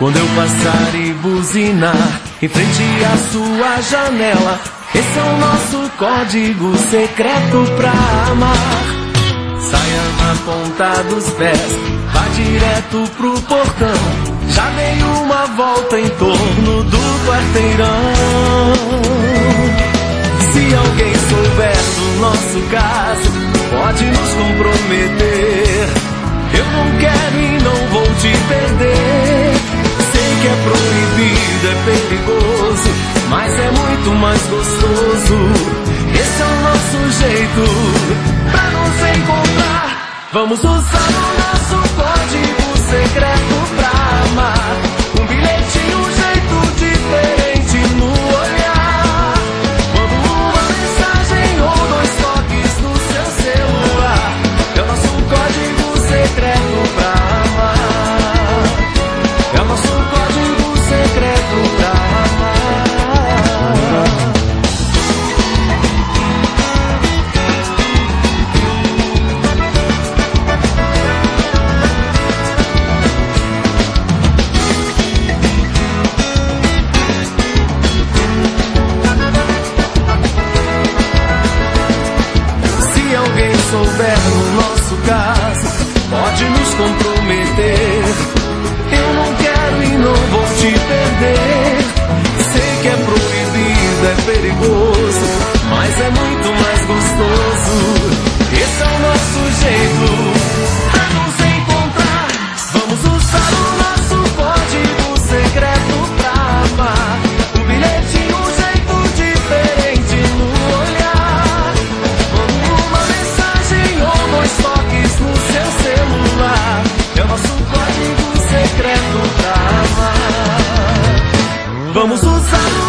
Quando eu passar e buzinar em frente à sua janela, esse é o nosso código secreto pra amar. Saia na ponta dos pés, vá direto pro portão. Já dei uma volta em torno do quarteirão. Se alguém souber do nosso caso, pode nos comprometer. Eu não quero e não vou te perder. Sei que é proibido, é perigoso, mas é muito mais gostoso. Esse é o nosso jeito pra nos encontrar. Vamos usar o nosso código secreto pra amar. Um bilhetinho, um jeito diferente no olhar. Manda uma mensagem ou 2 toques no seu celular. É o nosso código secreto pra amar. É o nosso código secreto pra amar. Se alguém souber no nosso caso, pode nos comprometer. Eu não quero e não vou te perder. Sei que é proibido, é perigoso, mas é muito mais gostoso. Esse é o nosso jeito pra nos encontrar. Vamos usar o nosso código secreto pra amar. Um bilhetinho, um jeito diferente no olhar. Manda uma mensagem ou 2 toques no seu celular. É o nosso código secreto pra amar. Vamos usar